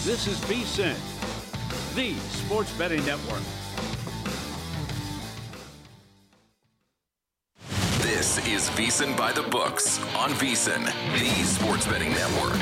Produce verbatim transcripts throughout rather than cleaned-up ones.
This is VSiN, the sports betting network. This is VSiN by the Books on VSiN, the sports betting network.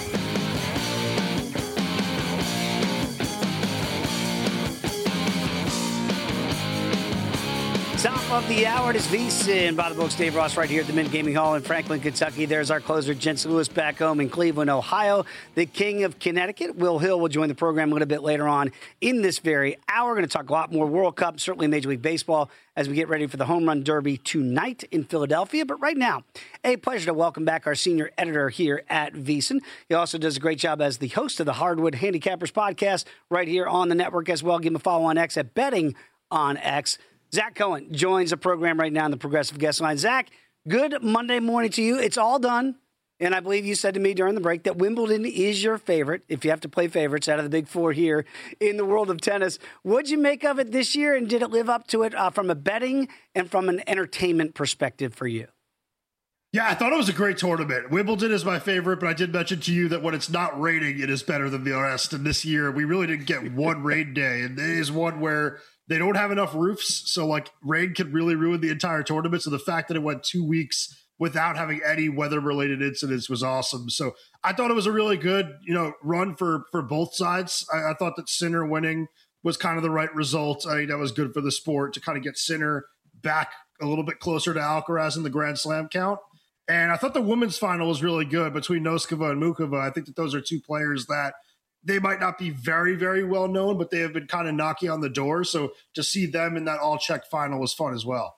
Top of the hour, it is VSiN by the Books. Dave Ross right here at the Mint Gaming Hall in Franklin, Kentucky. There's our closer, Jensen Lewis, back home in Cleveland, Ohio. The king of Connecticut, Will Hill, will join the program a little bit later on in this very hour. We're going to talk a lot more World Cup, certainly Major League Baseball, as we get ready for the Home Run Derby tonight in Philadelphia. But right now, a pleasure to welcome back our senior editor here at VSiN. He also does a great job as the host of the Hardwood Handicappers podcast right here on the network as well. Give him a follow on X at Betting on X. Zach Cohen joins the program right now in the Progressive Guest Line. Zach, good Monday morning to you. It's all done. And I believe you said to me during the break that Wimbledon is your favorite, if you have to play favorites out of the big four here in the world of tennis. What'd you make of it this year, and did it live up to it uh, from a betting and from an entertainment perspective for you? Yeah, I thought it was a great tournament. Wimbledon is my favorite, but I did mention to you that when it's not raining, it is better than the rest. And this year, we really didn't get one rain day. And it is one where they don't have enough roofs. So, like, rain could really ruin the entire tournament. So the fact that it went two weeks without having any weather-related incidents was awesome. So I thought it was a really good, you know, run for, for both sides. I, I thought that Sinner winning was kind of the right result. I think that was good for the sport to kind of get Sinner back a little bit closer to Alcaraz in the Grand Slam count. And I thought the women's final was really good between Noskova and Mukova. I think that those are two players that they might not be very, very well known, but they have been kind of knocking on the door. So to see them in that all-check final was fun as well.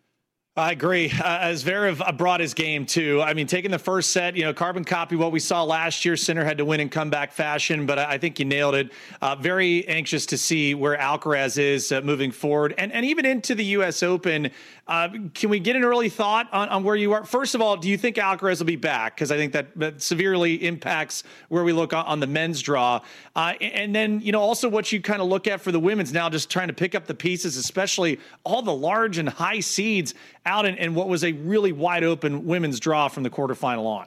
I agree. Uh, Zverev brought his game, too. I mean, taking the first set, you know, carbon copy what we saw last year. Sinner had to win in comeback fashion, but I think you nailed it. Uh, very anxious to see where Alcaraz is uh, moving forward. And and even into the U S Open, uh, can we get an early thought on, on where you are? First of all, do you think Alcaraz will be back? Because I think that, that severely impacts where we look on, on the men's draw. Uh, and then, you know, also what you kind of look at for the women's now, just trying to pick up the pieces, especially all the large and high seeds out in, in what was a really wide open women's draw from the quarterfinal on.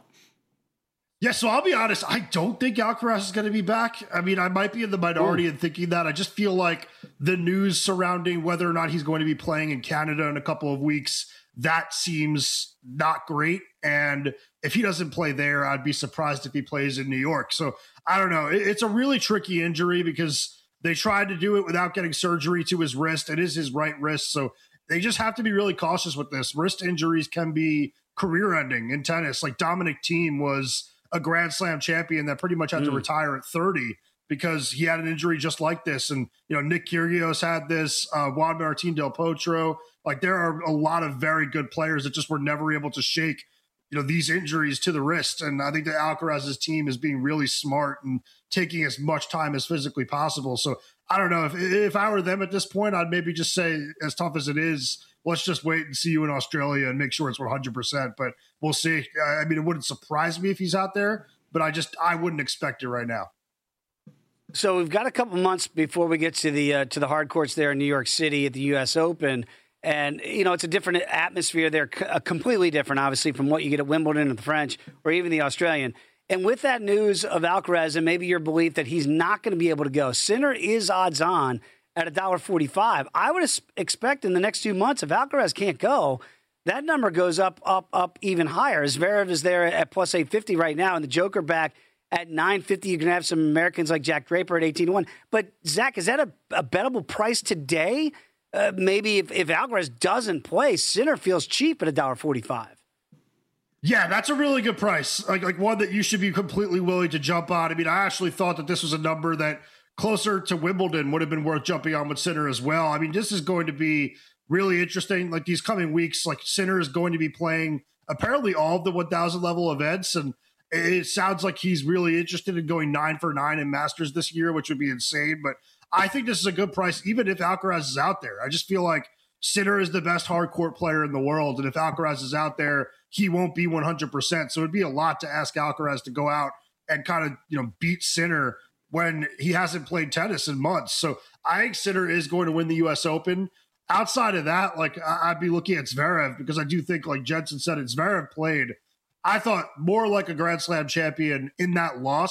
Yeah, so I'll be honest, I don't think Alcaraz is going to be back. I mean, I might be in the minority Ooh. in thinking that. I just feel like the news surrounding whether or not he's going to be playing in Canada in a couple of weeks, that seems not great. And if he doesn't play there, I'd be surprised if he plays in New York. So I don't know. It's a really tricky injury because they tried to do it without getting surgery to his wrist. It is his right wrist. So they just have to be really cautious with this. Wrist injuries can be career-ending in tennis. Like Dominic Thiem was a Grand Slam champion that pretty much had mm. to retire at thirty because he had an injury just like this. And, you know, Nick Kyrgios had this, uh, Juan Martín del Potro. Like, there are a lot of very good players that just were never able to shake, you know, these injuries to the wrist. And I think that Alcaraz's team is being really smart and taking as much time as physically possible. So I don't know if, if I were them at this point, I'd maybe just say, as tough as it is, let's just wait and see you in Australia and make sure it's one hundred percent. But we'll see. I mean, it wouldn't surprise me if he's out there, but I just, I wouldn't expect it right now. So we've got a couple months before we get to the, uh, to the hard courts there in New York City at the U S Open. And, you know, it's a different atmosphere there, uh, completely different, obviously, from what you get at Wimbledon and the French or even the Australian. And with that news of Alcaraz and maybe your belief that he's not going to be able to go, Sinner is odds on at one dollar forty-five. I would expect in the next two months, if Alcaraz can't go, that number goes up, up, up even higher. Zverev is there at plus eight fifty right now, and the Joker back at nine fifty. You can have some Americans like Jack Draper at eighteen to one. But, Zach, is that a, a bettable price today? Uh, maybe if, if Alcaraz doesn't play, Sinner feels cheap at one dollar forty-five. Yeah, that's a really good price. Like, like one that you should be completely willing to jump on. I mean, I actually thought that this was a number that closer to Wimbledon would have been worth jumping on with Sinner as well. I mean, this is going to be really interesting. Like these coming weeks, like Sinner is going to be playing apparently all of the one thousand level events. And it sounds like he's really interested in going nine for nine in Masters this year, which would be insane. But I think this is a good price, even if Alcaraz is out there. I just feel like Sinner is the best hard court player in the world. And if Alcaraz is out there, he won't be one hundred percent. So it'd be a lot to ask Alcaraz to go out and kind of, you know, beat Sinner when he hasn't played tennis in months. So I think Sinner is going to win the U S Open. Outside of that, like I'd be looking at Zverev because I do think, like Jensen said, it, Zverev played, I thought, more like a Grand Slam champion in that loss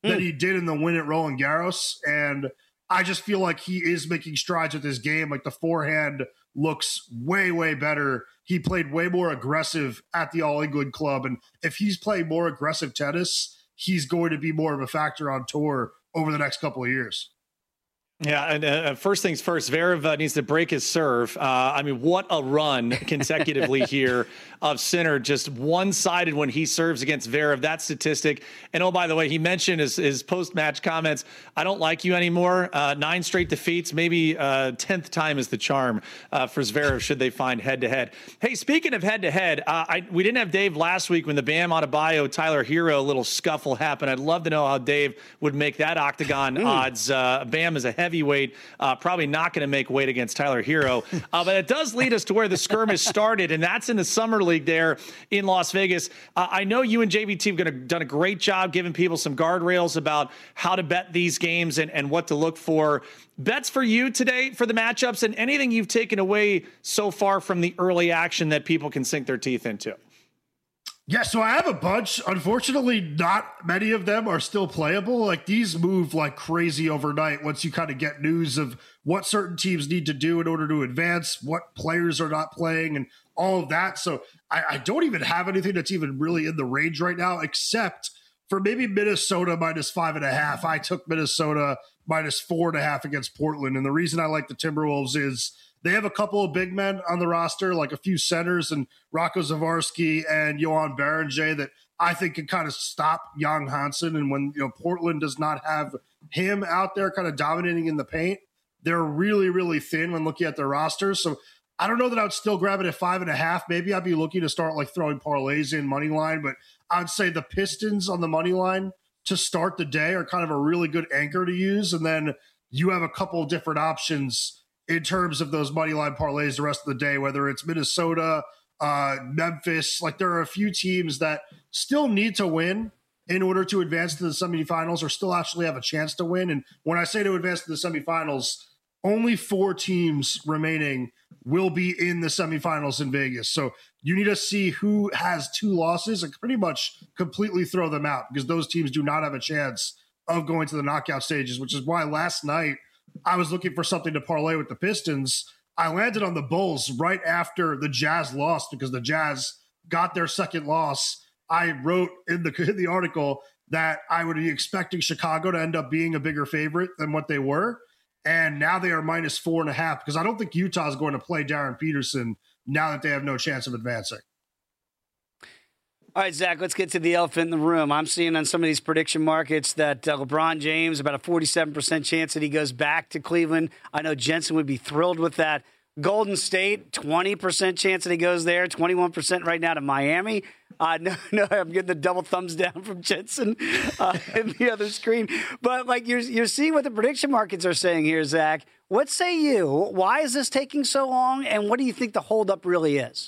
than he did in the win at Roland Garros. And I just feel like he is making strides with his game. Like the forehand looks way, way better. He played way more aggressive at the All England Club. And if he's playing more aggressive tennis, he's going to be more of a factor on tour over the next couple of years. Yeah, and uh, first things first, Zverev uh, needs to break his serve. Uh, I mean, what a run consecutively here of Sinner, just one-sided when he serves against Zverev. That statistic. And oh, by the way, he mentioned his, his post-match comments, I don't like you anymore. Uh, nine straight defeats, maybe uh, tenth time is the charm uh, for Zverev should they find head-to-head. Hey, speaking of head-to-head, uh, I, we didn't have Dave last week when the Bam Adebayo, Tyler Hero little scuffle happened. I'd love to know how Dave would make that octagon mm. odds. Uh, Bam is a heavyweight, uh, probably not going to make weight against Tyler Hero. Uh, but it does lead us to where the skirmish started, and that's in the Summer League there in Las Vegas. Uh, I know you and J V T have gonna, done a great job giving people some guardrails about how to bet these games and, and what to look for. Bets for you today for the matchups and anything you've taken away so far from the early action that people can sink their teeth into. Yeah, so I have a bunch. Unfortunately, not many of them are still playable. Like these move like crazy overnight once you kind of get news of what certain teams need to do in order to advance, what players are not playing, and all of that. So I, I don't even have anything that's even really in the range right now, except for maybe Minnesota minus five and a half. I took Minnesota minus four and a half against Portland. And the reason I like the Timberwolves is they have a couple of big men on the roster, like a few centers and Rocco Zavarsky and Johan Berenger that I think can kind of stop Jan Hansen. And when you know Portland does not have him out there kind of dominating in the paint, they're really, really thin when looking at their rosters. So I don't know that I would still grab it at five and a half. Maybe I'd be looking to start like throwing parlays in money line, but I'd say the Pistons on the money line to start the day are kind of a really good anchor to use. And then you have a couple of different options in terms of those money line parlays the rest of the day, whether it's Minnesota, uh, Memphis. Like there are a few teams that still need to win in order to advance to the semifinals or still actually have a chance to win. And when I say to advance to the semifinals, only four teams remaining will be in the semifinals in Vegas. So you need to see who has two losses and pretty much completely throw them out because those teams do not have a chance of going to the knockout stages, which is why last night I was looking for something to parlay with the Pistons. I landed on the Bulls right after the Jazz lost because the Jazz got their second loss. I wrote in the, in the article that I would be expecting Chicago to end up being a bigger favorite than what they were. And now they are minus four and a half because I don't think Utah is going to play Darren Peterson now that they have no chance of advancing. All right, Zach, let's get to the elephant in the room. I'm seeing on some of these prediction markets that uh, LeBron James, about a forty-seven percent chance that he goes back to Cleveland. I know Jensen would be thrilled with that. Golden State, twenty percent chance that he goes there, twenty-one percent right now to Miami. Uh, no, no, I'm getting the double thumbs down from Jensen uh, in the other screen. But like you're, you're seeing what the prediction markets are saying here, Zach. What say you? Why is this taking so long? And what do you think the holdup really is?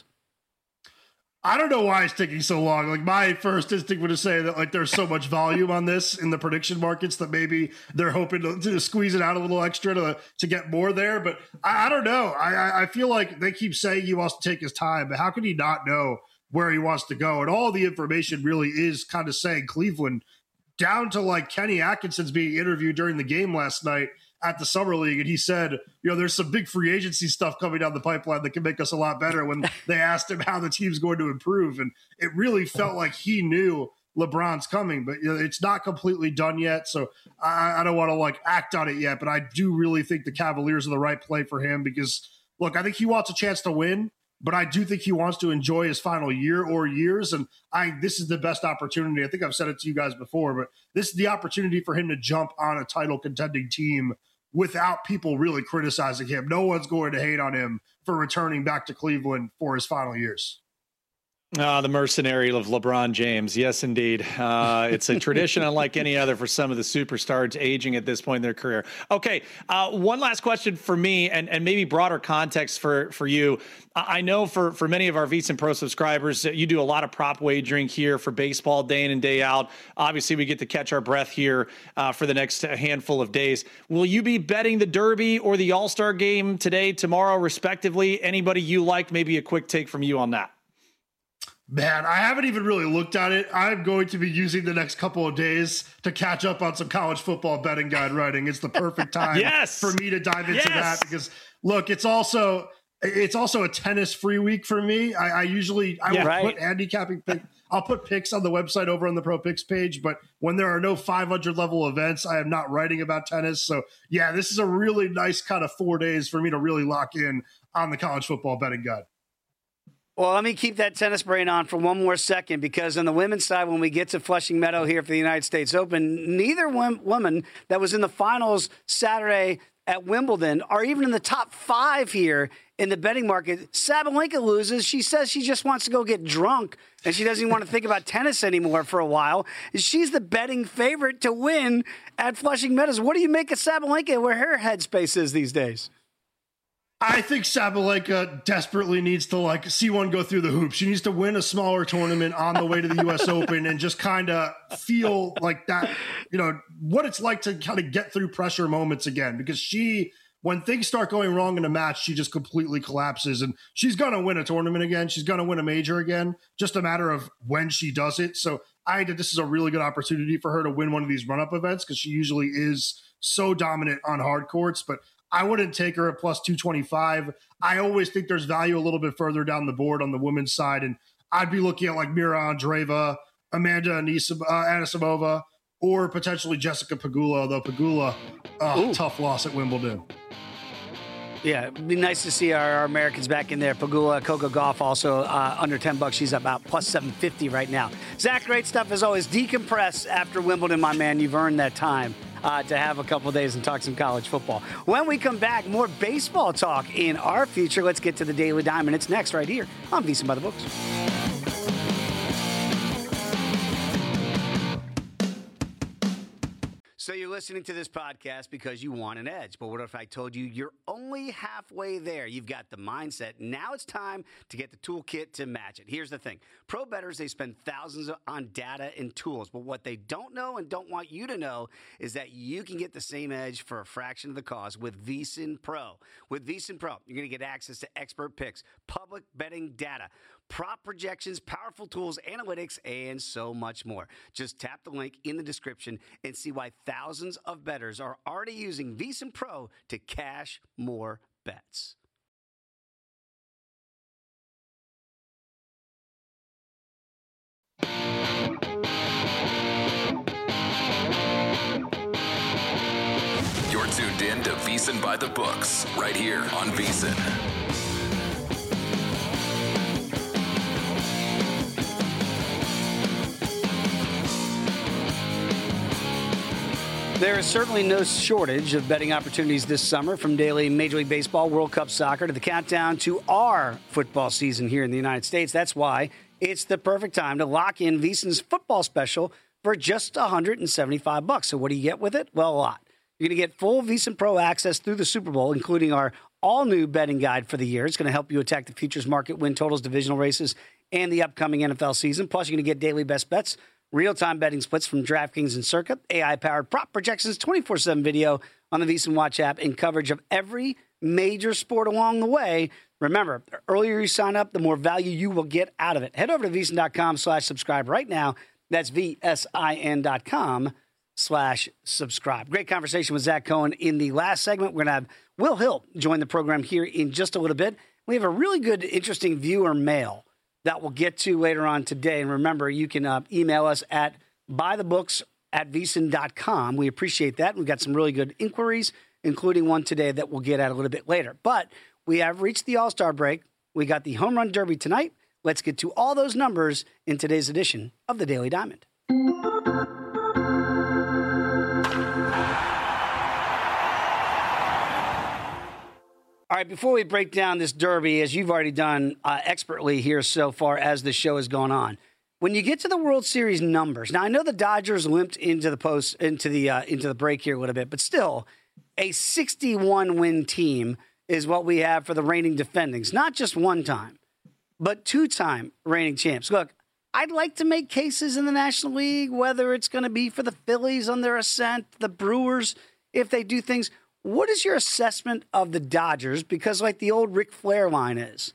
I don't know why it's taking so long. Like my first instinct would say that like there's so much volume on this in the prediction markets that maybe they're hoping to, to squeeze it out a little extra to, to get more there. But I, I don't know. I, I feel like they keep saying he wants to take his time, but how can he not know where he wants to go? And all the information really is kind of saying Cleveland, down to like Kenny Atkinson's being interviewed during the game last night at the Summer League. And he said, you know, there's some big free agency stuff coming down the pipeline that can make us a lot better when they asked him how the team's going to improve. And it really felt like he knew LeBron's coming, but you know, it's not completely done yet. So I, I don't want to like act on it yet, but I do really think the Cavaliers are the right play for him because look, I think he wants a chance to win, but I do think he wants to enjoy his final year or years. And I, this is the best opportunity. I think I've said it to you guys before, but this is the opportunity for him to jump on a title contending team without people really criticizing him. No one's going to hate on him for returning back to Cleveland for his final years. Ah, the mercenary of LeBron James. Yes, indeed. Uh, it's a tradition unlike any other for some of the superstars aging at this point in their career. Okay, uh, one last question for me and, and maybe broader context for, for you. I know for, for many of our VSiN Pro subscribers, you do a lot of prop wagering here for baseball day in and day out. Obviously, we get to catch our breath here uh, for the next handful of days. Will you be betting the Derby or the All-Star game today, tomorrow, respectively? Anybody you like? Maybe a quick take from you on that. Man, I haven't even really looked at it. I'm going to be using the next couple of days to catch up on some college football betting guide writing. It's the perfect time yes! for me to dive into yes! that because, look, it's also it's also a tennis free week for me. I, I usually I yeah, will right. put handicapping pick. I'll put picks on the website over on the Pro Picks page, but when there are no five hundred level events, I am not writing about tennis. So, yeah, this is a really nice kind of four days for me to really lock in on the college football betting guide. Well, let me keep that tennis brain on for one more second because on the women's side, when we get to Flushing Meadow here for the United States Open, neither woman that was in the finals Saturday at Wimbledon are even in the top five here in the betting market. Sabalenka loses. She says she just wants to go get drunk and she doesn't even want to think about tennis anymore for a while. She's the betting favorite to win at Flushing Meadows. What do you make of Sabalenka, where her headspace is these days? I think Sabalenka desperately needs to like see one go through the hoops. She needs to win a smaller tournament on the way to the U S Open and just kind of feel like that, you know, what it's like to kind of get through pressure moments again, because she, when things start going wrong in a match, she just completely collapses and she's going to win a tournament again. She's going to win a major again, just a matter of when she does it. So I think this is a really good opportunity for her to win one of these run-up events because she usually is so dominant on hard courts, but I wouldn't take her at plus two twenty-five. I always think there's value a little bit further down the board on the women's side. And I'd be looking at like Mira Andreeva, Amanda Anisim- uh, Anisimova, or potentially Jessica Pegula, although Pegula, uh, tough loss at Wimbledon. Yeah, it'd be nice to see our, our Americans back in there. Pegula, Coco Gauff also uh, under ten bucks. She's about plus seven fifty right now. Zach, great stuff as always. Decompress after Wimbledon, my man. You've earned that time. Uh, to have a couple of days and talk some college football. When we come back, more baseball talk in our future. Let's get to the Daily Diamond. It's next right here on VSiN by the Books. So you're listening to this podcast because you want an edge. But what if I told you you're only halfway there? You've got the mindset. Now it's time to get the toolkit to match it. Here's the thing. Pro bettors, they spend thousands on data and tools. But what they don't know and don't want you to know is that you can get the same edge for a fraction of the cost with VSiN Pro. With VSiN Pro, you're going to get access to expert picks, public betting data, prop projections, powerful tools, analytics, and so much more. Just tap the link in the description and see why thousands of bettors are already using VSiN Pro to cash more bets. You're tuned in to VSiN by the Books, right here on VSiN. There is certainly no shortage of betting opportunities this summer, from daily Major League Baseball, World Cup soccer, to the countdown to our football season here in the United States. That's why it's the perfect time to lock in VSiN's football special for just one hundred seventy-five bucks. So what do you get with it? Well, a lot. You're going to get full VSiN Pro access through the Super Bowl, including our all-new betting guide for the year. It's going to help you attack the futures market, win totals, divisional races, and the upcoming N F L season. Plus, you're going to get daily best bets, real-time betting splits from DraftKings and Circa, A I-powered prop projections, twenty-four seven video on the VSiN Watch app, and coverage of every major sport along the way. Remember, the earlier you sign up, the more value you will get out of it. Head over to VSiN.com slash subscribe right now. That's V-S-I-N dot com slash subscribe. Great conversation with Zach Cohen in the last segment. We're going to have Will Hill join the program here in just a little bit. We have a really good, interesting viewer mail that we'll get to later on today. And remember, you can uh, email us at buythebooks at VSiN dot com. We appreciate that. We've got some really good inquiries, including one today that we'll get at a little bit later. But we have reached the All-Star break. We got the Home Run Derby tonight. Let's get to all those numbers in today's edition of the Daily Diamond. All right, before we break down this Derby, as you've already done uh, expertly here so far as the show has gone on, when you get to the World Series numbers, now I know the Dodgers limped into the post into the uh, into the break here a little bit, but still, a sixty-one win team is what we have for the reigning defendings. Not just one time, but two-time reigning champs. Look, I'd like to make cases in the National League, whether it's going to be for the Phillies on their ascent, the Brewers, if they do things. What is your assessment of the Dodgers? Because like the old Ric Flair line is,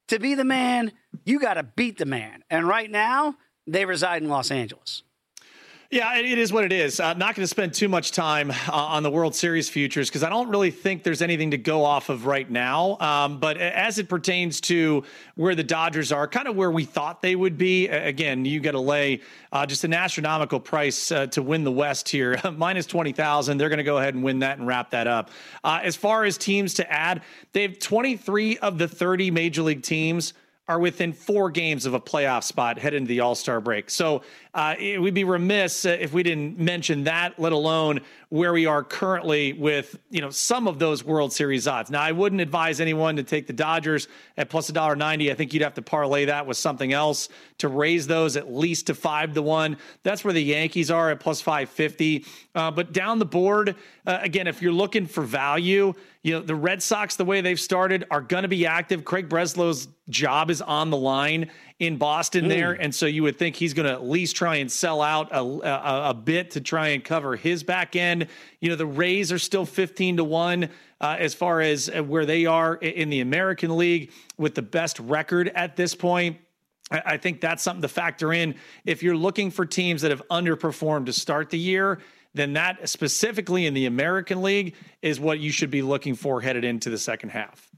to be the man, you got to beat the man. And right now, they reside in Los Angeles. Yeah, it is what it is. I'm not going to spend too much time uh, on the World Series futures because I don't really think there's anything to go off of right now. Um, but as it pertains to where the Dodgers are, kind of where we thought they would be, again, you got to lay uh, just an astronomical price uh, to win the West here, minus twenty thousand. They're going to go ahead and win that and wrap that up. Uh, as far as teams to add, they have twenty-three of the thirty major league teams are within four games of a playoff spot heading into the All-Star break. So uh, it would be remiss uh, if we didn't mention that, let alone where we are currently with, you know, some of those World Series odds. Now, I wouldn't advise anyone to take the Dodgers at plus one dollar ninety. I think you'd have to parlay that with something else to raise those at least to five to one. That's where the Yankees are at plus five fifty. Uh, but down the board, uh, again, if you're looking for value, you know, the Red Sox, the way they've started, are going to be active. Craig Breslow's job is on the line in Boston mm. there. And so you would think he's going to at least try and sell out a, a, a bit to try and cover his back end. You know, the Rays are still fifteen to one uh, as far as where they are in the American League with the best record at this point. I, I think that's something to factor in. If you're looking for teams that have underperformed to start the year, then that specifically in the American League is what you should be looking for headed into the second half.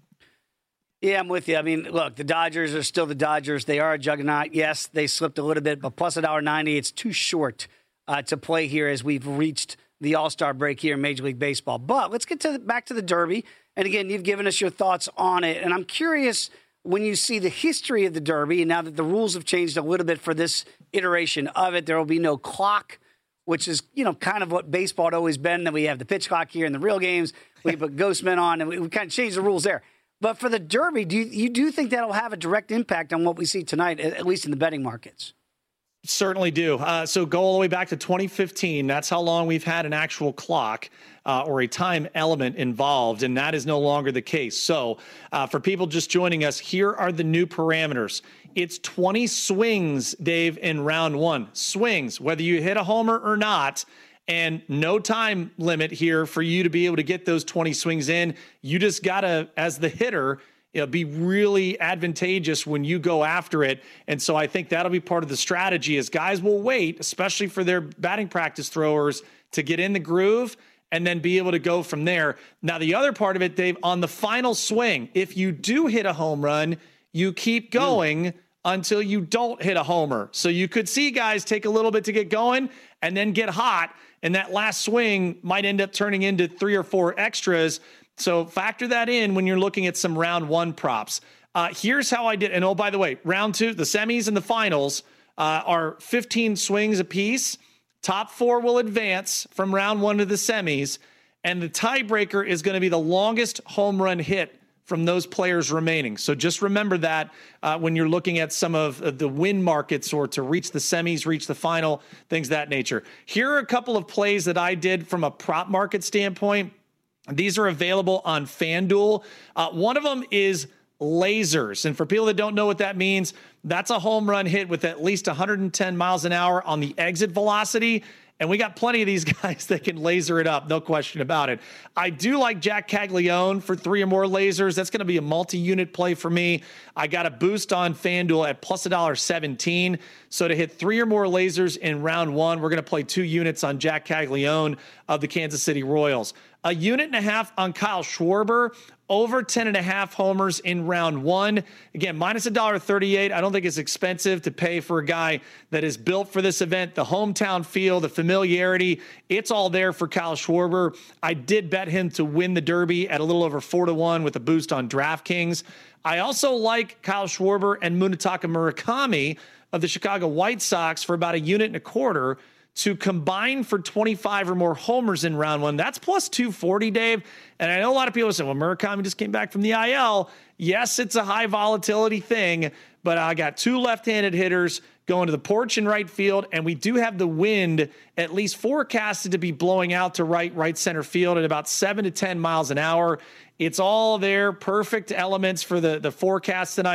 Yeah, I'm with you. I mean, look, the Dodgers are still the Dodgers. They are a juggernaut. Yes, they slipped a little bit, but plus one dollar ninety, it's too short uh, to play here as we've reached the All-Star break here in Major League Baseball. But let's get to the, back to the Derby. And again, you've given us your thoughts on it. And I'm curious, when you see the history of the Derby, and now that the rules have changed a little bit for this iteration of it, there will be no clock, which is, you know, kind of what baseball had always been. Then we have the pitch clock here in the real games. We put ghost men on, and we, we kind of changed the rules there. But for the Derby, do you, you do think that'll have a direct impact on what we see tonight, at least in the betting markets? Certainly do. Uh, so go all the way back to twenty fifteen. That's how long we've had an actual clock uh, or a time element involved, and that is no longer the case. So uh, for people just joining us, here are the new parameters. It's twenty swings, Dave, in round one. Swings, whether you hit a homer or not, and no time limit here for you to be able to get those twenty swings in. You just got to, as the hitter, you know, be really advantageous when you go after it. And so I think that'll be part of the strategy is guys will wait, especially for their batting practice throwers, to get in the groove and then be able to go from there. Now, the other part of it, Dave, on the final swing, if you do hit a home run, you keep going mm. until you don't hit a homer. So you could see guys take a little bit to get going and then get hot. And that last swing might end up turning into three or four extras. So factor that in when you're looking at some round one props. Uh, here's how I did. And oh, by the way, round two, the semis and the finals uh, are fifteen swings apiece. Top four will advance from round one to the semis. And the tiebreaker is going to be the longest home run hit from those players remaining. So just remember that uh, when you're looking at some of the win markets or to reach the semis, reach the final, things of that nature. Here are a couple of plays that I did from a prop market standpoint. These are available on FanDuel. Uh, one of them is lasers. And for people that don't know what that means, that's a home run hit with at least one hundred ten miles an hour on the exit velocity. And we got plenty of these guys that can laser it up, no question about it. I do like Jack Caglione for three or more lasers. That's going to be a multi-unit play for me. I got a boost on FanDuel at plus one dollar seventeen. So to hit three or more lasers in round one, we're going to play two units on Jack Caglione of the Kansas City Royals. A unit and a half on Kyle Schwarber, over ten and a half homers in round one. Again, minus one dollar thirty-eight. I don't think it's expensive to pay for a guy that is built for this event. The hometown feel, the familiarity, it's all there for Kyle Schwarber. I did bet him to win the Derby at a little over four to one with a boost on DraftKings. I also like Kyle Schwarber and Munetaka Murakami of the Chicago White Sox for about a unit and a quarter to combine for twenty-five or more homers in round one. That's plus two forty, Dave. And I know a lot of people say, well, Murakami just came back from the I L. Yes, it's a high volatility thing, but I got two left-handed hitters going to the porch in right field, and we do have the wind at least forecasted to be blowing out to right, right center field at about seven to ten miles an hour. It's all there, perfect elements for the, the forecast tonight.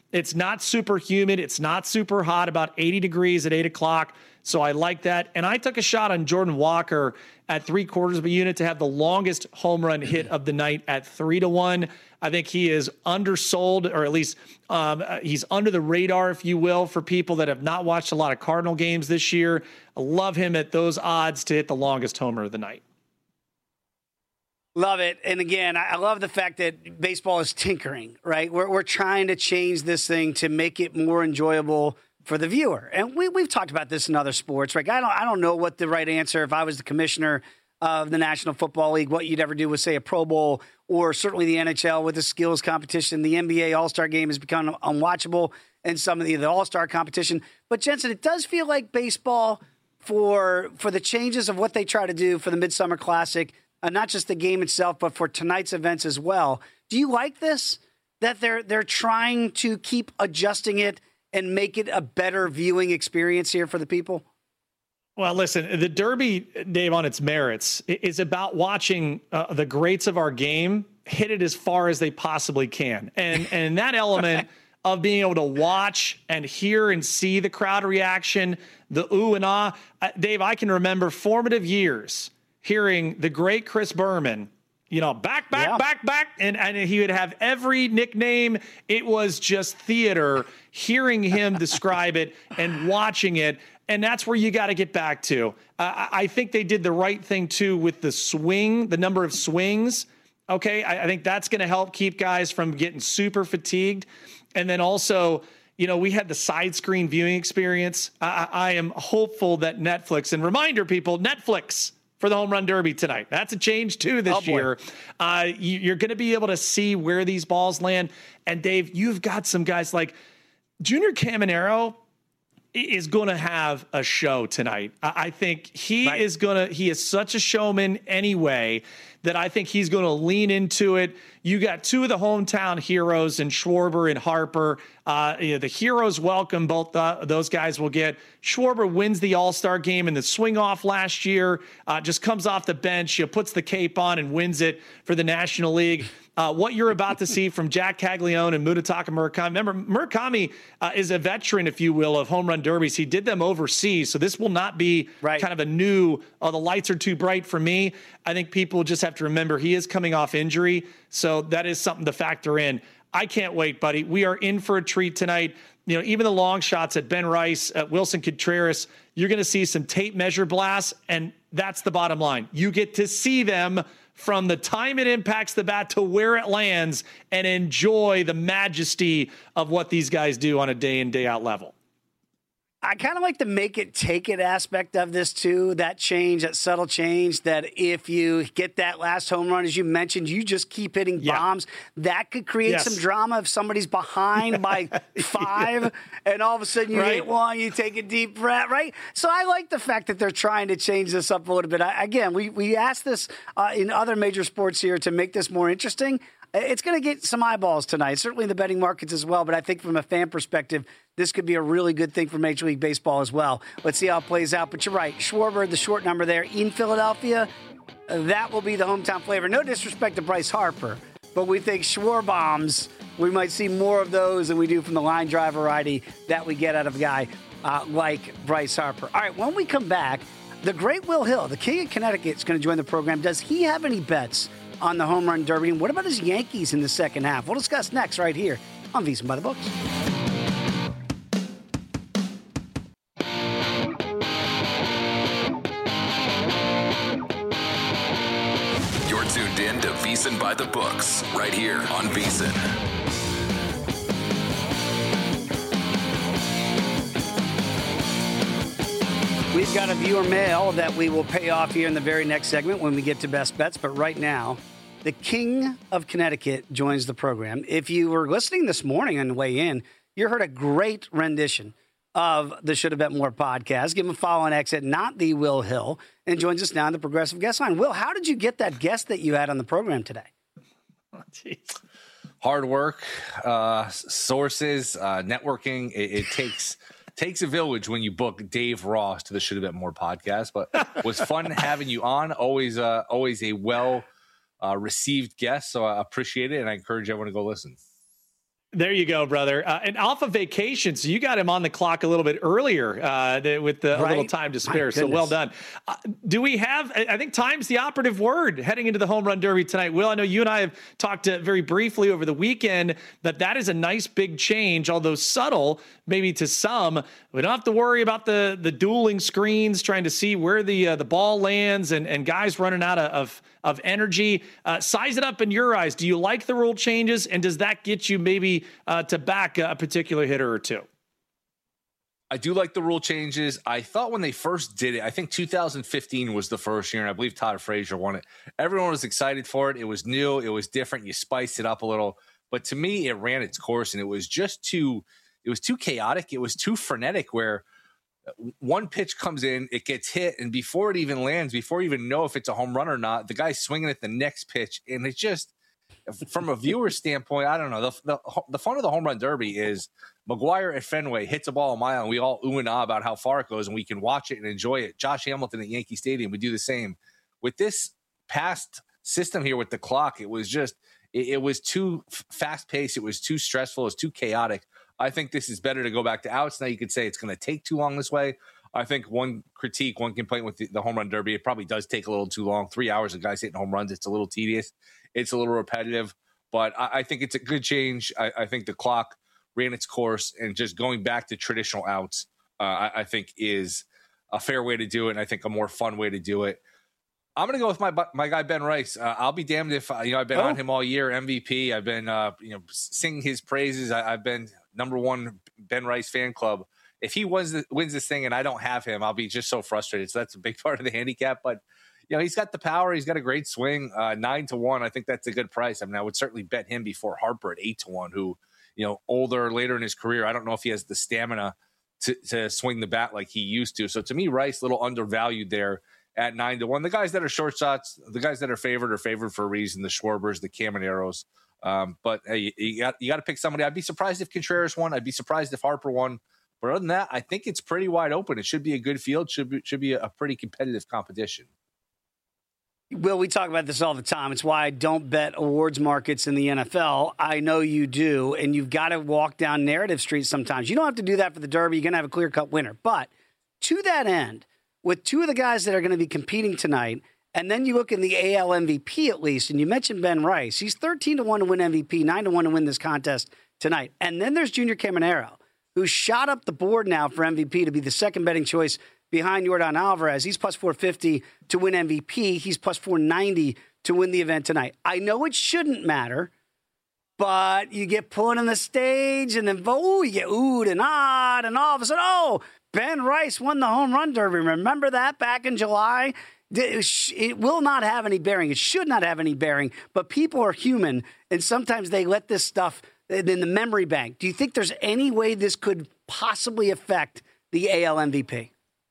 It's not super humid. It's not super hot, about eighty degrees at eight o'clock. So I like that. And I took a shot on Jordan Walker at three quarters of a unit to have the longest home run hit of the night at three to one. I think he is undersold, or at least um, he's under the radar, if you will, for people that have not watched a lot of Cardinal games this year. I love him at those odds to hit the longest homer of the night. Love it. And again, I love the fact that baseball is tinkering, right? We're, we're trying to change this thing to make it more enjoyable for the viewer. And we, we've talked about this in other sports, right? I don't, I don't know what the right answer, if I was the commissioner of the National Football League, what you'd ever do with, say, a Pro Bowl, or certainly the N H L with the skills competition. The N B A All-Star game has become unwatchable in some of the, the All-Star competition. But, Jensen, it does feel like baseball, for for the changes of what they try to do for the Midsummer Classic, uh, not just the game itself, but for tonight's events as well. Do you like this, that they're they're trying to keep adjusting it and make it a better viewing experience here for the people? Well, listen, the Derby, Dave, on its merits, is about watching uh, the greats of our game hit it as far as they possibly can. And, and that element of being able to watch and hear and see the crowd reaction, the ooh and ah. Uh, Dave, I can remember formative years hearing the great Chris Berman, you know, back, back, yeah. back, back. And, and he would have every nickname. It was just theater, hearing him describe it and watching it. And that's where you got to get back to. Uh, I think they did the right thing, too, with the swing, the number of swings. Okay, I, I think that's going to help keep guys from getting super fatigued. And then also, you know, we had the side screen viewing experience. I, I am hopeful that Netflix, and reminder people, Netflix for the Home Run Derby tonight. That's a change, too, this oh, year. Uh, you, you're going to be able to see where these balls land. And, Dave, you've got some guys like Junior Caminero is going to have a show tonight. I think he right. is going to, he is such a showman anyway, that I think he's going to lean into it. You got two of the hometown heroes in Schwarber and Harper. Uh, you know, the heroes welcome both the, those guys will get. Schwarber wins the All-Star game in the swing off last year, uh, just comes off the bench, you know, puts the cape on and wins it for the National League. Uh, what you're about to see from Jack Caglione and Munetaka Murakami. Remember, Murakami uh, is a veteran, if you will, of home run derbies. He did them overseas, so this will not be right. kind of a new, oh, the lights are too bright for me. I think people just have to remember he is coming off injury, so that is something to factor in. I can't wait, buddy. We are in for a treat tonight. You know, even the long shots at Ben Rice, at Wilson Contreras, you're going to see some tape measure blasts, and that's the bottom line. You get to see them from the time it impacts the bat to where it lands and enjoy the majesty of what these guys do on a day in, day out level. I kind of like the make it, take it aspect of this too, that change, that subtle change, that if you get that last home run, as you mentioned, you just keep hitting yeah. bombs. That could create yes. some drama if somebody's behind by five yeah. and all of a sudden you right. hit one, you take a deep breath, right? So I like the fact that they're trying to change this up a little bit. I, again, we, we asked this uh, in other major sports here to make this more interesting. It's going to get some eyeballs tonight, certainly in the betting markets as well. But I think from a fan perspective, this could be a really good thing for Major League Baseball as well. Let's see how it plays out. But you're right. Schwarber, the short number there in Philadelphia, that will be the hometown flavor. No disrespect to Bryce Harper, but we think Schwarbombs, we might see more of those than we do from the line drive variety that we get out of a guy uh, like Bryce Harper. All right, when we come back, the great Will Hill, the king of Connecticut, is going to join the program. Does he have any bets on the home run derby? And what about his Yankees in the second half? We'll discuss next right here on VSiN by the Books. You're tuned in to VSiN by the Books right here on VSiN. We've got a viewer mail that we will pay off here in the very next segment when we get to Best Bets. But right now, the King of Connecticut joins the program. If you were listening this morning on the way in, you heard a great rendition of the Should Have Bet More podcast. Give him a follow on X at Not The Will Hill, and joins us now on the Progressive Guest Line. Will, how did you get that guest that you had on the program today? Oh, geez. Hard work, uh, sources, uh, networking. It, it takes... Takes a village when you book Dave Ross to the Should Have Bet More podcast, but it was fun having you on. Always, uh, always a well uh, received guest, so I appreciate it, and I encourage everyone to go listen. There you go, brother. Uh, and off of vacation, so you got him on the clock a little bit earlier uh, with the, right? a little time to spare. So well done. Uh, do we have, I think time's the operative word heading into the home run derby tonight. Will, I know you and I have talked uh, very briefly over the weekend that that is a nice big change, although subtle, maybe to some. We don't have to worry about the the dueling screens, trying to see where the uh, the ball lands and, and guys running out of, of, of energy. Uh, size it up in your eyes. Do you like the rule changes, and does that get you maybe Uh, to back a particular hitter or two? I do like the rule changes. I thought when they first did it, I think two thousand fifteen was the first year, and I believe Todd Frazier won it. Everyone was excited for it. It was new. It was different. You spiced it up a little. But to me, it ran its course, and it was just too – it was too chaotic. It was too frenetic where one pitch comes in, it gets hit, and before it even lands, before you even know if it's a home run or not, the guy's swinging at the next pitch, and it just – from a viewer standpoint, I don't know. The, the the fun of the home run derby is McGwire at Fenway hits a ball a mile, and we all ooh and ah about how far it goes, and we can watch it and enjoy it. Josh Hamilton at Yankee Stadium would do the same. With this past system here with the clock, it was just it, it was too fast paced. It was too stressful. It was too chaotic. I think this is better to go back to outs. Now you could say it's going to take too long this way. I think one critique, one complaint with the, the home run derby, it probably does take a little too long. Three hours of guys hitting home runs, it's a little tedious. It's a little repetitive, but I, I think it's a good change. I, I think the clock ran its course, and just going back to traditional outs, uh, I, I think is a fair way to do it, and I think a more fun way to do it. I'm going to go with my my guy Ben Rice. Uh, I'll be damned if uh, you know I've been oh. on him all year, M V P. I've been uh, you know singing his praises. I, I've been number one Ben Rice fan club. If he wins the, wins this thing and I don't have him, I'll be just so frustrated. So that's a big part of the handicap. But you know, he's got the power. He's got a great swing. Uh, nine to one. I think that's a good price. I mean, I would certainly bet him before Harper at eight to one, who, you know, older, later in his career. I don't know if he has the stamina to, to swing the bat like he used to. So to me, Rice, a little undervalued there at nine to one. The guys that are short shots, the guys that are favored are favored for a reason. The Schwarbers, the Camaneros. Um, but hey, you got you got to pick somebody. I'd be surprised if Contreras won. I'd be surprised if Harper won. But other than that, I think it's pretty wide open. It should be a good field. Should be, should be a pretty competitive competition. Will, we talk about this all the time. It's why I don't bet awards markets in the N F L. I know you do, and you've got to walk down narrative street sometimes. You don't have to do that for the Derby. You're going to have a clear-cut winner. But to that end, with two of the guys that are going to be competing tonight, and then you look in the A L M V P at least, and you mentioned Ben Rice. He's thirteen to one to win M V P, nine to one to win this contest tonight. And then there's Junior Caminero, who shot up the board now for M V P to be the second betting choice behind Yordan Alvarez. He's plus four fifty to win M V P. He's plus four ninety to win the event tonight. I know it shouldn't matter, but you get put on the stage and then, oh, you get oohed and ahhed, and all of a sudden, oh, Ben Rice won the home run derby. Remember that back in July? It will not have any bearing. It should not have any bearing, but people are human, and sometimes they let this stuff in the memory bank. Do you think there's any way this could possibly affect the A L M V P?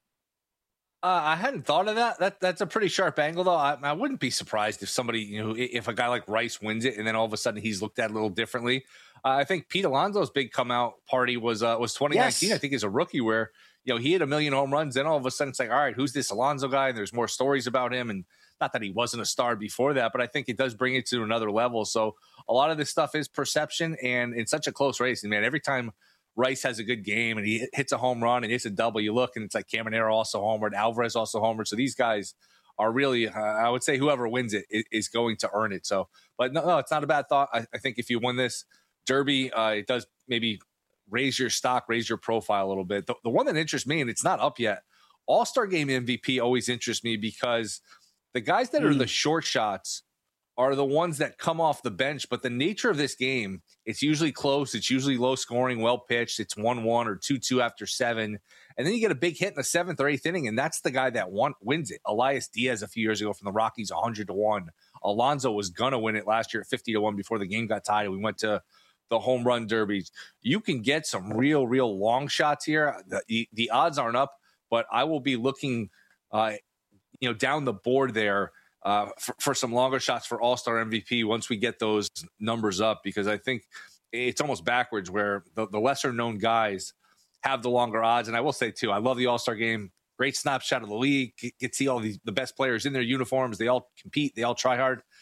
Uh, I hadn't thought of that. That that's a pretty sharp angle, though. I, I wouldn't be surprised if somebody, you know, if a guy like Rice wins it, and then all of a sudden he's looked at a little differently. Uh, I think Pete Alonso's big come out party was uh, was twenty nineteen. Yes. I think as a rookie, where you know he hit a million home runs. Then all of a sudden it's like, all right, who's this Alonso guy? And there's more stories about him, and not that he wasn't a star before that, but I think it does bring it to another level. So a lot of this stuff is perception, and it's such a close race. And man, every time Rice has a good game and he hits a home run and hits a double, you look and it's like Caminero also homered, Alvarez also homered. So these guys are really, uh, I would say whoever wins it is, is going to earn it. So, but no, no, it's not a bad thought. I, I think if you win this Derby, uh, it does maybe raise your stock, raise your profile a little bit. The, the one that interests me, and it's not up yet, All-Star Game M V P always interests me because the guys that mm. are the short shots are the ones that come off the bench. But the nature of this game, it's usually close. It's usually low scoring, well pitched. It's one one or two two after seven. And then you get a big hit in the seventh or eighth inning, and that's the guy that won, wins it. Elias Diaz a few years ago from the Rockies, one hundred to one. Alonso was going to win it last year at fifty to one before the game got tied. We went to the home run derbies. You can get some real, real long shots here. The, the odds aren't up, but I will be looking uh, you know, down the board there Uh, for, for some longer shots for All-Star M V P once we get those numbers up, because I think it's almost backwards where the, the lesser-known guys have the longer odds. And I will say, too, I love the All-Star Game. Great snapshot of the league. Get, get to see all the, the best players in their uniforms. They all compete. They all try hard.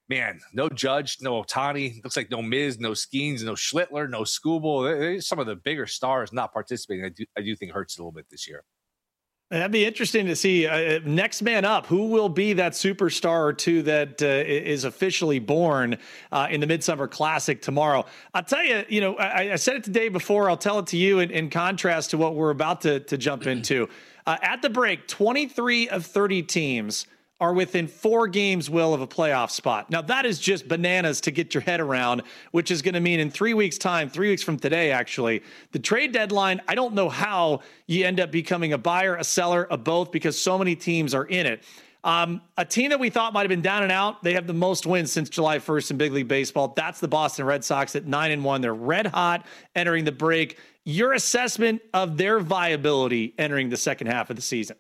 man, no Judge, no Ohtani. Looks like no Miz, no Skeens, no Schlittler, no Skubal. Some of the bigger stars not participating. I do, I do think hurts a little bit this year. That'd be interesting to see. Uh, next man up, who will be that superstar or two that uh, is officially born uh, in the Midsummer Classic tomorrow? I'll tell you, you know, I, I said it today before. I'll tell it to you in, in contrast to what we're about to, to jump into. Uh, at the break, twenty-three of thirty teams are within four games, Will, of a playoff spot. Now, that is just bananas to get your head around, which is going to mean in three weeks' time, three weeks from today, actually, the trade deadline, I don't know how you end up becoming a buyer, a seller, a both, because so many teams are in it. Um, a team that we thought might have been down and out, they have the most wins since July first in Big League Baseball. That's the Boston Red Sox at nine and one. They're red hot entering the break. Your assessment of their viability entering the second half of the season?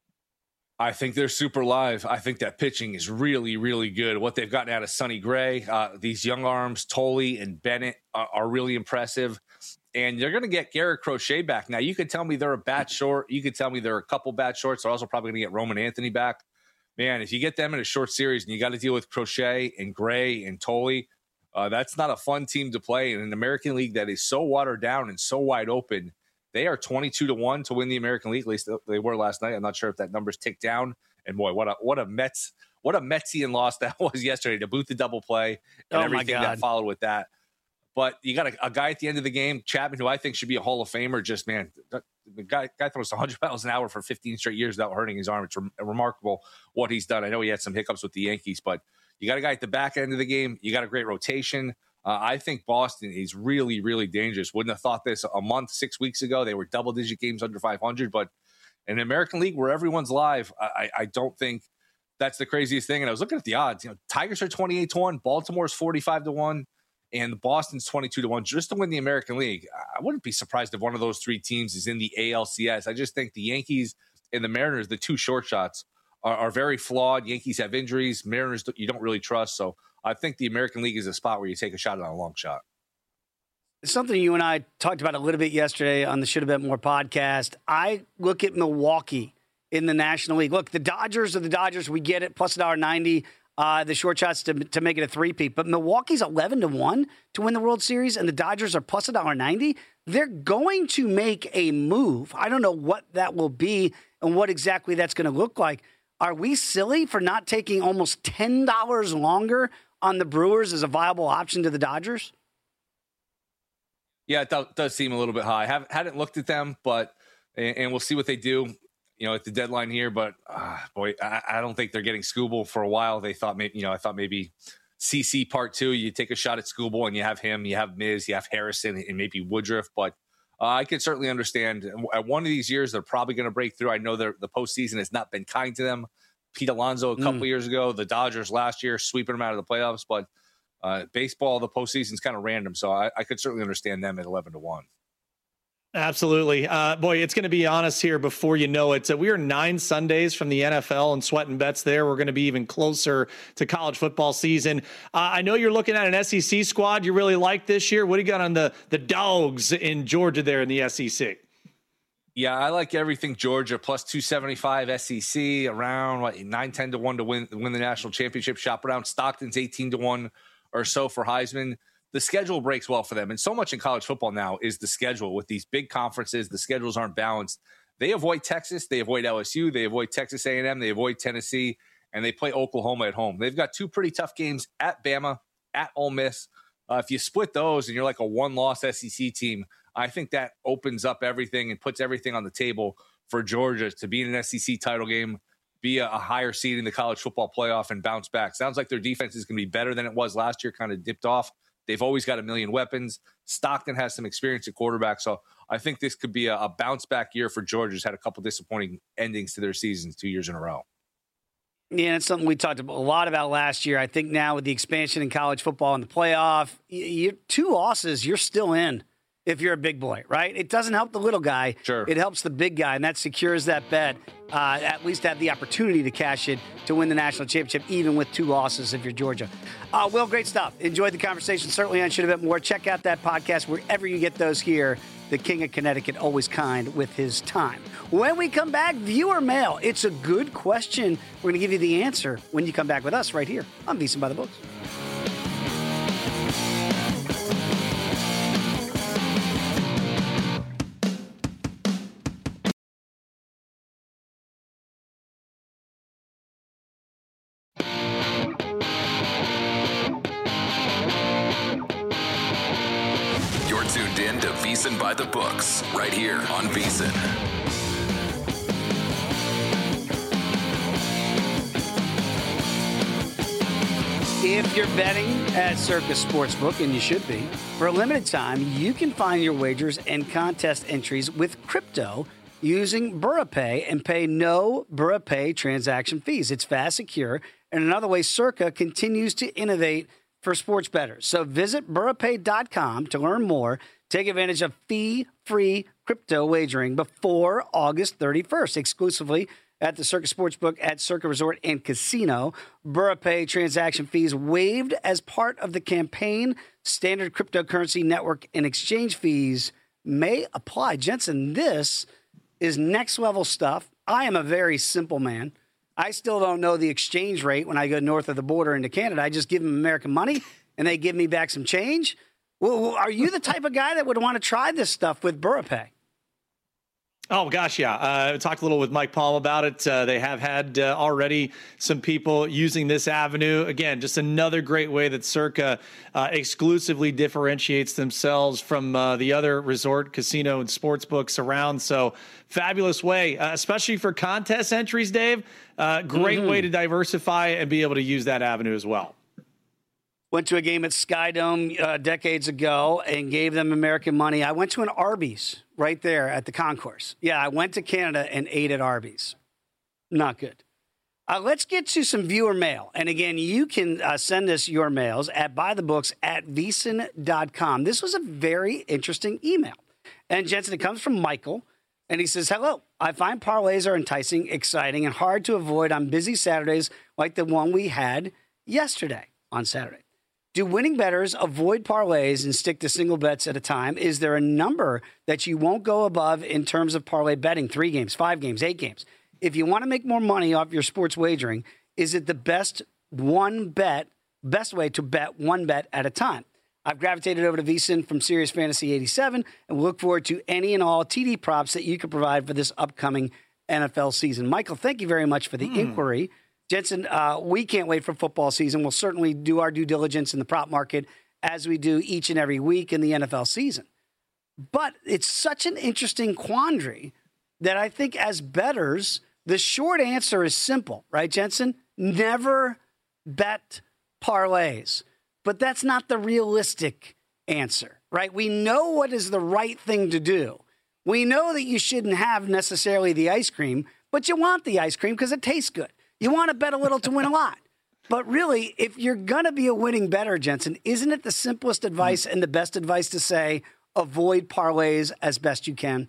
I think they're super live. I think that pitching is really, really good. What they've gotten out of Sonny Gray, uh, these young arms, Tolle and Bennett are, are really impressive. And you're going to get Garrett Crochet back. Now, you could tell me they're a bat short. You could tell me they're a couple bat shorts. They're also probably going to get Roman Anthony back. Man, if you get them in a short series and you got to deal with Crochet and Gray and Tolle, uh, that's not a fun team to play in an American League that is so watered down and so wide open. They are twenty-two to one to win the American League. At least they were last night. I'm not sure if that number's ticked down. And boy, what a what a Mets what a Metsian loss that was yesterday to boot the double play and oh everything that followed with that. But you got a, a guy at the end of the game, Chapman, who I think should be a Hall of Famer. Just man, the guy guy throws one hundred miles an hour for fifteen straight years without hurting his arm. It's re- remarkable what he's done. I know he had some hiccups with the Yankees, but you got a guy at the back end of the game. You got a great rotation. Uh, I think Boston is really, really dangerous. Wouldn't have thought this a month, six weeks ago. They were double-digit games under five hundred. But in an American League where everyone's live, I, I don't think that's the craziest thing. And I was looking at the odds. You know, Tigers are twenty-eight to one, Baltimore's forty-five to one, and Boston's twenty-two to one just to win the American League. I wouldn't be surprised if one of those three teams is in the A L C S. I just think the Yankees and the Mariners, the two short shots, are, are very flawed. Yankees have injuries. Mariners, you don't really trust. So I think the American League is a spot where you take a shot on a long shot. Something you and I talked about a little bit yesterday on the Should Have Bet More podcast. I look at Milwaukee in the National League. Look, the Dodgers are the Dodgers. We get it. Plus one dollar ninety. Uh, the short shots to, to make it a three-peat. But Milwaukee's eleven to one to win the World Series, and the Dodgers are plus one dollar ninety. They're going to make a move. I don't know what that will be and what exactly that's going to look like. Are we silly for not taking almost ten dollars longer on the Brewers as a viable option to the Dodgers? Yeah, it does, does seem a little bit high. I haven't, hadn't looked at them, but and, and we'll see what they do, you know, at the deadline here. But uh, boy, I, I don't think they're getting Skubal for a while. They thought maybe, you know, I thought maybe C C part two. You take a shot at Skubal and you have him, you have Miz, you have Harrison, and maybe Woodruff. But uh, I can certainly understand. At one of these years, they're probably going to break through. I know the postseason has not been kind to them. Pete Alonso a couple mm. years ago, the Dodgers last year, sweeping them out of the playoffs. But uh, baseball, the postseason is kind of random. So I, I could certainly understand them at eleven to one. Absolutely. Uh, boy, it's going to be honest here before you know it. So we are nine Sundays from the N F L and sweating bets there. We're going to be even closer to college football season. Uh, I know you're looking at an S E C squad you really like this year. What do you got on the, the dogs in Georgia there in the S E C? Yeah, I like everything Georgia, plus two seventy-five S E C, around what, nine ten to one to win, win the national championship. Shop around Stockton's eighteen to one or so for Heisman. The schedule breaks well for them. And so much in college football now is the schedule. With these big conferences, the schedules aren't balanced. They avoid Texas. They avoid L S U. They avoid Texas A and M. They avoid Tennessee. And they play Oklahoma at home. They've got two pretty tough games at Bama, at Ole Miss. Uh, if you split those and you're like a one-loss S E C team, I think that opens up everything and puts everything on the table for Georgia to be in an S E C title game, be a, a higher seed in the college football playoff, and bounce back. Sounds like their defense is going to be better than it was last year, kind of dipped off. They've always got a million weapons. Stockton has some experience at quarterback, so I think this could be a, a bounce-back year for Georgia. Just had a couple disappointing endings to their seasons two years in a row. Yeah, it's something we talked a lot about last year. I think now with the expansion in college football and the playoff, you, you, two losses, you're still in if you're a big boy, right? It doesn't help the little guy. Sure. It helps the big guy, and that secures that bet. Uh, at least have the opportunity to cash it to win the national championship, even with two losses if you're Georgia. Uh, Will, great stuff. Enjoyed the conversation. Certainly on Should Have Bet More. Check out that podcast wherever you get those here the King of Connecticut, always kind with his time. When we come back, viewer mail. It's a good question. We're going to give you the answer when you come back with us right here on VSiN by the Books. Tuned in to VSiN by the Books, right here on VSiN. If you're betting at Circa Sportsbook, and you should be, for a limited time, you can find your wagers and contest entries with crypto using BurraPay and pay no BurraPay transaction fees. It's fast, secure, and another way Circa continues to innovate for sports bettors. So visit burrapay dot com to learn more. Take advantage of fee-free crypto wagering before August thirty-first, exclusively at the Circa Sportsbook at Circa Resort and Casino. BurraPay transaction fees waived as part of the campaign. Standard cryptocurrency network and exchange fees may apply. Jensen, this is next-level stuff. I am a very simple man. I still don't know the exchange rate when I go north of the border into Canada. I just give them American money, and they give me back some change. Well, are you the type of guy that would want to try this stuff with BurraPay? Oh, gosh, yeah. Uh, I talked a little with Mike Palm about it. Uh, they have had uh, already some people using this avenue. Again, just another great way that Circa uh, exclusively differentiates themselves from uh, the other resort, casino, and sports books around. So fabulous way, uh, especially for contest entries, Dave. Uh, great mm-hmm. way to diversify and be able to use that avenue as well. Went to a game at Skydome uh, decades ago and gave them American money. I went to an Arby's right there at the concourse. Yeah, I went to Canada and ate at Arby's. Not good. Uh, let's get to some viewer mail. And again, you can uh, send us your mails at buythebooks at vsin dot com. This was a very interesting email. And Jensen, it comes from Michael. And he says, hello, I find parlays are enticing, exciting, and hard to avoid on busy Saturdays like the one we had yesterday on Saturday. Do winning bettors avoid parlays and stick to single bets at a time? Is there a number that you won't go above in terms of parlay betting? Three games, five games, eight games. If you want to make more money off your sports wagering, is it the best one bet, best way to bet one bet at a time? I've gravitated over to VSiN from Sirius Fantasy eighty-seven and look forward to any and all T D props that you can provide for this upcoming N F L season. Michael, thank you very much for the mm. inquiry. Jensen, uh, we can't wait for football season. We'll certainly do our due diligence in the prop market as we do each and every week in the N F L season. But it's such an interesting quandary that I think as bettors, the short answer is simple, right, Jensen? Never bet parlays. But that's not the realistic answer, right? We know what is the right thing to do. We know that you shouldn't have necessarily the ice cream, but you want the ice cream because it tastes good. You want to bet a little to win a lot. But really, if you're going to be a winning bettor, Jensen, isn't it the simplest advice and the best advice to say avoid parlays as best you can?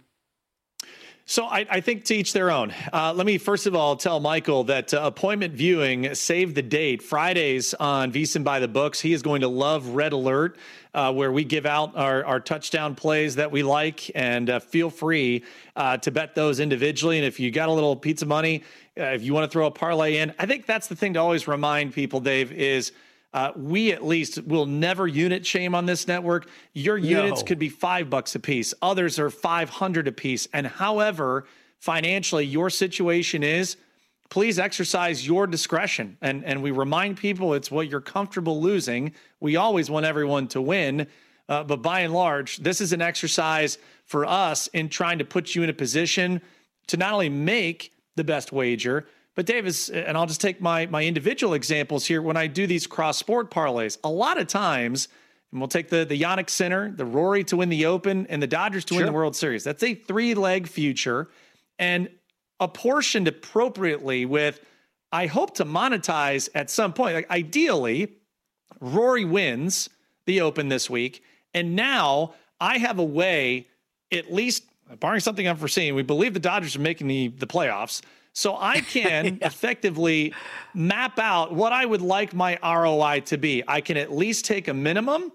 So I, I think to each their own. Uh, let me first of all tell Michael that uh, appointment viewing, save the date, Fridays on VSiN by the Books. He is going to love Red Alert, uh, where we give out our, our touchdown plays that we like, and uh, feel free uh, to bet those individually. And if you got a little pizza money, uh, if you want to throw a parlay in, I think that's the thing to always remind people, Dave, is Uh, we at least will never unit shame on this network. Your units no. could be five bucks a piece. Others are five hundred a piece. And however financially your situation is, please exercise your discretion. And, and we remind people it's what you're comfortable losing. We always want everyone to win. Uh, but by and large, this is an exercise for us in trying to put you in a position to not only make the best wager, but Davis, and I'll just take my my individual examples here. When I do these cross-sport parlays, a lot of times, and we'll take the, the Yannick Sinner, the Rory to win the Open, and the Dodgers to sure. win the World Series. That's a three-leg future, and apportioned appropriately with, I hope to monetize at some point. Like ideally, Rory wins the Open this week, and now I have a way, at least, barring something unforeseen, we believe the Dodgers are making the, the playoffs, so I can yeah. effectively map out what I would like my R O I to be. I can at least take a minimum,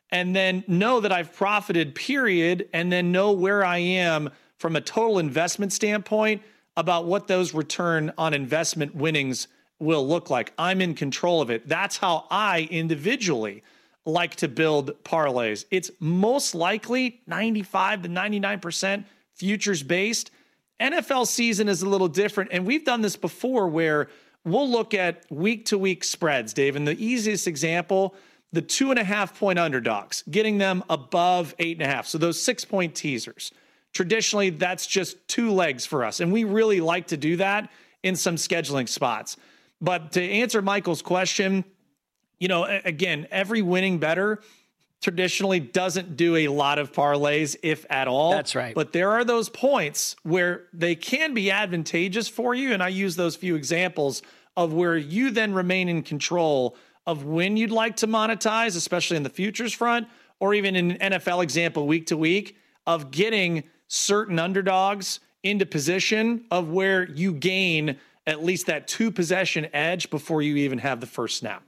and then know that I've profited, period, and then know where I am from a total investment standpoint about what those return on investment winnings will look like. I'm in control of it. That's how I individually like to build parlays. It's most likely ninety-five to ninety-nine percent futures based. N F L season is a little different, and we've done this before where we'll look at week to week spreads, Dave. And the easiest example, the two and a half point underdogs, getting them above eight and a half. So those six point teasers. Traditionally, that's just two legs for us. And we really like to do that in some scheduling spots. But to answer Michael's question, you know, again, every winning better traditionally doesn't do a lot of parlays, if at all. That's right. But there are those points where they can be advantageous for you. And I use those few examples of where you then remain in control of when you'd like to monetize, especially in the futures front, or even in an N F L example, week to week, of getting certain underdogs into position of where you gain at least that two possession edge before you even have the first snap.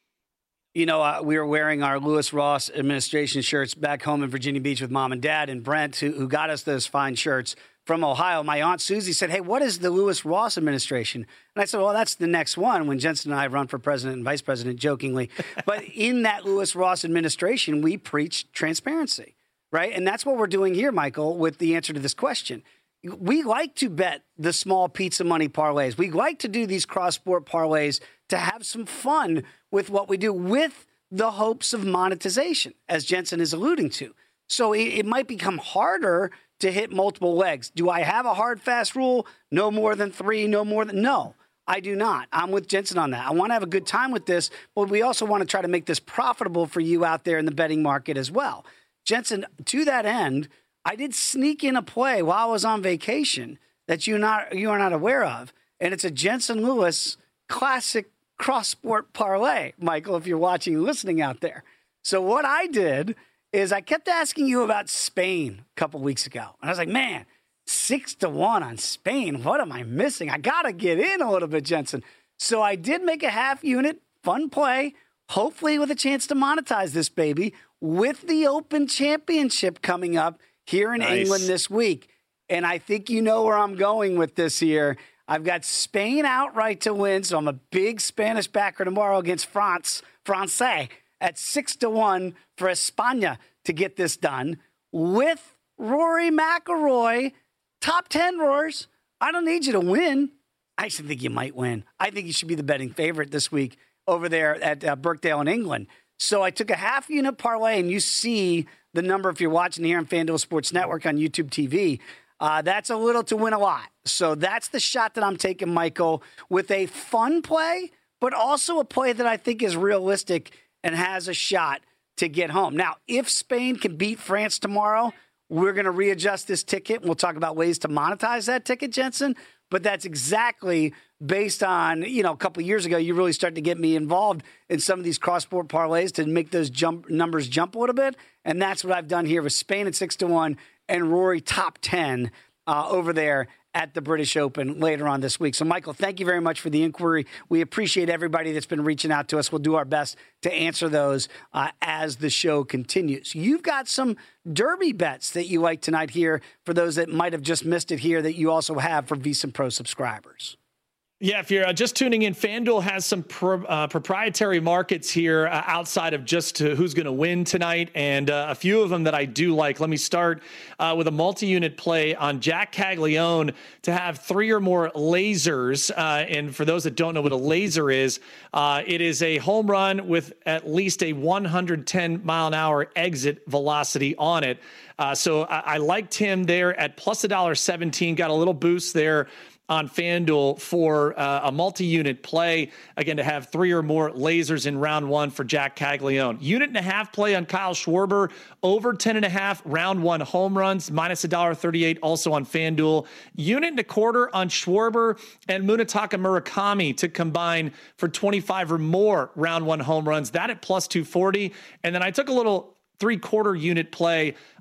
You know, uh, we were wearing our Lewis Ross administration shirts back home in Virginia Beach with mom and dad, and Brent, who, who got us those fine shirts from Ohio. My Aunt Susie said, hey, what is the Lewis Ross administration? And I said, well, that's the next one when Jensen and I run for president and vice president, jokingly. But in that Lewis Ross administration, we preach transparency, right? And that's what we're doing here, Michael, with the answer to this question. We like to bet the small pizza money parlays. We like to do these cross-sport parlays to have some fun with what we do with the hopes of monetization, as Jensen is alluding to. So it, it might become harder to hit multiple legs. Do I have a hard, fast rule? No more than three, no more than... No, I do not. I'm with Jensen on that. I want to have a good time with this, but we also want to try to make this profitable for you out there in the betting market as well. Jensen, to that end, I did sneak in a play while I was on vacation that you not you are not aware of, and it's a Jensen Lewis classic cross-sport parlay, Michael, if you're watching and listening out there. So what I did is I kept asking you about Spain a couple weeks ago, and I was like, man, six to one on Spain. What am I missing? I got to get in a little bit, Jensen. So I did make a half unit, fun play, hopefully with a chance to monetize this baby with the Open Championship coming up here in nice. England this week. And I think you know where I'm going with this here. I've got Spain outright to win, so I'm a big Spanish backer tomorrow against France, Francais, at six to one for España to get this done with Rory McIlroy, top ten roars. I don't need you to win. I actually think you might win. I think you should be the betting favorite this week over there at uh, Birkdale in England. So I took a half unit parlay, and you see the number if you're watching here on FanDuel Sports Network on YouTube T V. Uh, that's a little to win a lot. So that's the shot that I'm taking, Michael, with a fun play, but also a play that I think is realistic and has a shot to get home. Now, if Spain can beat France tomorrow, we're going to readjust this ticket. We'll talk about ways to monetize that ticket, Jensen. But that's exactly based on, you know, a couple of years ago, you really started to get me involved in some of these cross-sport parlays to make those jump numbers jump a little bit. And that's what I've done here with Spain at six to one and Rory top ten uh, over there at the British Open later on this week. So, Michael, thank you very much for the inquiry. We appreciate everybody that's been reaching out to us. We'll do our best to answer those uh, as the show continues. You've got some Derby bets that you like tonight here for those that might have just missed it here that you also have for VSiN Pro subscribers. Yeah, if you're uh, just tuning in, FanDuel has some pro, uh, proprietary markets here uh, outside of just uh, who's going to win tonight, and uh, a few of them that I do like. Let me start uh, with a multi-unit play on Jack Caglione to have three or more lasers. Uh, and for those that don't know what a laser is, uh, it is a home run with at least a one hundred ten mile an hour exit velocity on it. Uh, so I, I liked him there at plus one dollar seventeen, got a little boost there on FanDuel for uh, a multi-unit play, again, to have three or more lasers in round one for Jack Caglione. Unit and a half play on Kyle Schwarber, over ten and a half round one home runs, minus one dollar thirty-eight, also on FanDuel. Unit and a quarter on Schwarber and Munetaka Murakami to combine for twenty-five or more round one home runs, that at plus two forty. And then I took a little three-quarter unit play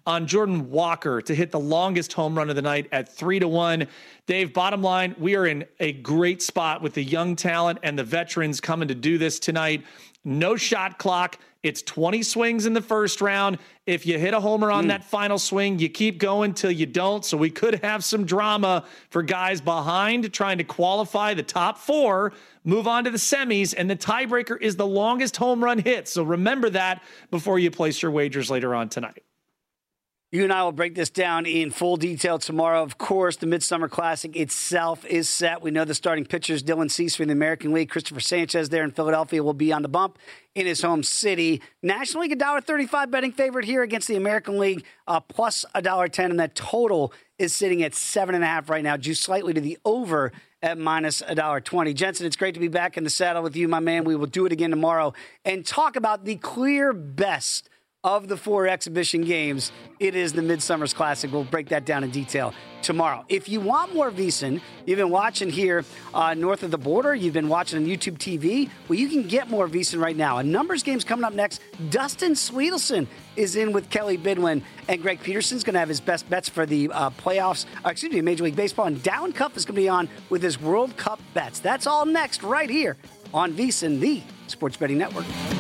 on Jordan Walker to hit the longest home run of the night at three to one. Dave, bottom line, we are in a great spot with the young talent and the veterans coming to do this tonight. No shot clock. It's twenty swings in the first round. If you hit a homer on mm. that final swing, you keep going till you don't. So we could have some drama for guys behind trying to qualify the top four, move on to the semis, and the tiebreaker is the longest home run hit. So remember that before you place your wagers later on tonight. You and I will break this down in full detail tomorrow. Of course, the Midsummer Classic itself is set. We know the starting pitchers, Dylan Cease from the American League, Christopher Sanchez there in Philadelphia will be on the bump in his home city. National League, one dollar thirty-five betting favorite here against the American League, uh, plus one dollar ten, and that total is sitting at seven and a half right now, due slightly to the over at minus one dollar twenty. Jensen, it's great to be back in the saddle with you, my man. We will do it again tomorrow and talk about the clear best of the four exhibition games. It is the Midsummer's Classic. We'll break that down in detail tomorrow. If you want more VSiN, you've been watching here uh, north of the border, you've been watching on YouTube T V, well, you can get more VSiN right now. A numbers game's coming up next. Dustin Sweetelson is in with Kelly Bidwin, and Greg Peterson's going to have his best bets for the uh, playoffs, uh, excuse me, Major League Baseball, and Dallin Cup is going to be on with his World Cup bets. That's all next right here on VSiN, the Sports Betting Network.